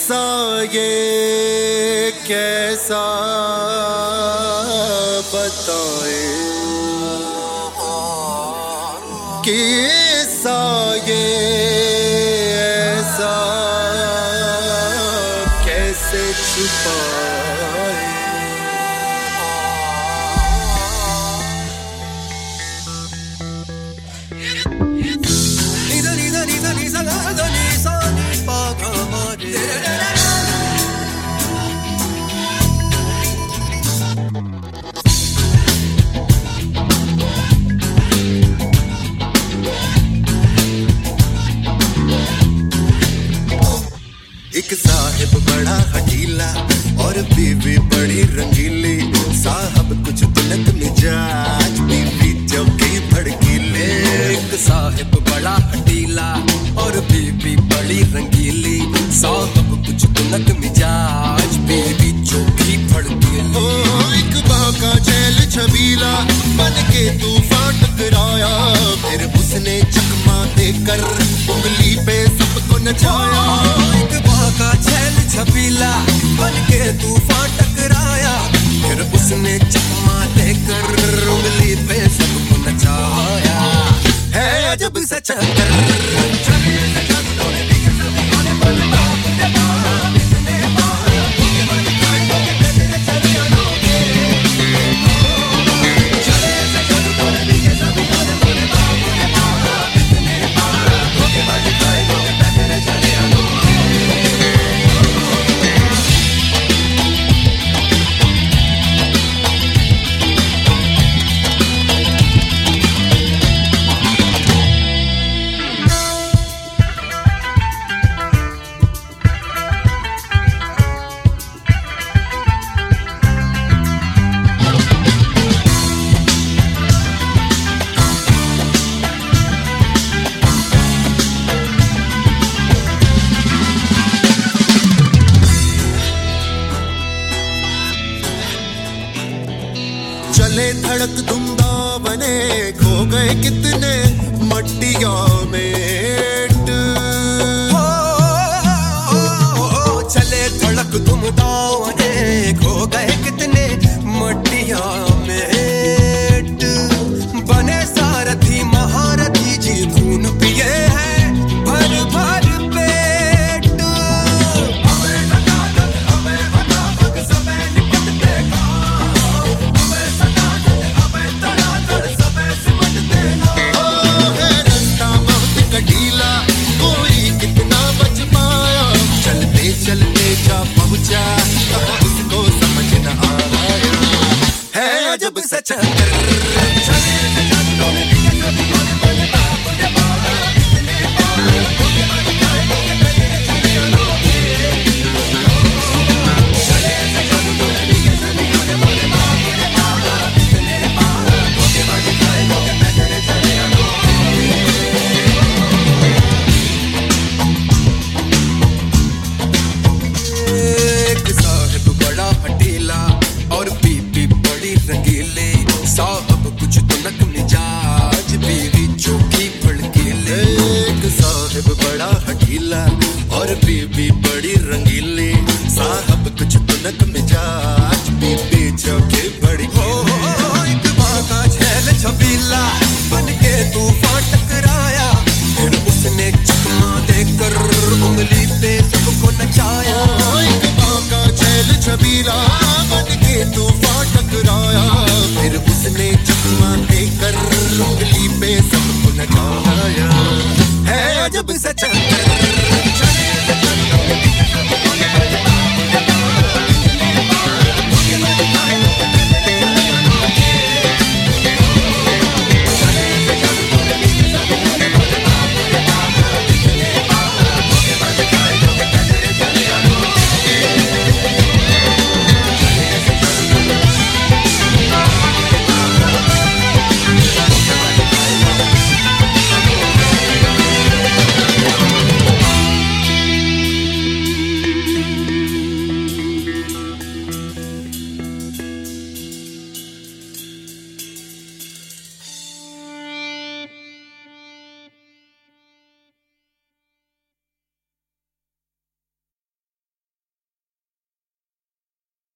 किस्सा ये कैसा बताए, किस्सा ये ऐसा कैसे छुपाए। एक साहिब बड़ा हठीला और बीवी बड़ी रंगीली, साहब कुछ तुलक मिजाज, बीवी चौकी भड़कीले। एक साहिब बड़ा हठीला और बीवी बड़ी रंगीली, साहब कुछ तुलक मिजाज, बीवी चौकी भड़कीले। एक बाका जेल छबीला बन के तूफान टकराया, फिर उसने चकमा देकर उंगली पे सबको नचाया। एक बाका जेल छबीला बन के तूफान टकराया, फिर उसने चकमा देकर उंगली पे सबको नचाया। है अजब सा चक्कर चले धड़क धुंधावने, खो गए कितने मट्टिया में। चले धड़क धुंधावने, खो गए कितने मट्टिया में। बने सारथी महारथी जी खून पिए हैं भर भर पेट। चलते जा पहुंचा उसको समझ न आया, है अजब सा और बीवी बड़ी रंगीले, साहब कुछ तुलक मिजाज, बीवी चौकी भड़कीले। एक साहिब बड़ा हठीला और बीवी बड़ी रंगीली, साहब कुछ तुलक मिजाज, बीवी चौकी भड़कीले। एक बाका झेल छबीला बन के तूफान टकराया, फिर उसने चकमा देकर उंगली पे सबको नचाया। एक बाका झेल छबीला बन के तूफान टकराया, फिर उसने चकमा देकर उंगली पे सबको नचाया। है अजब सा चक्कर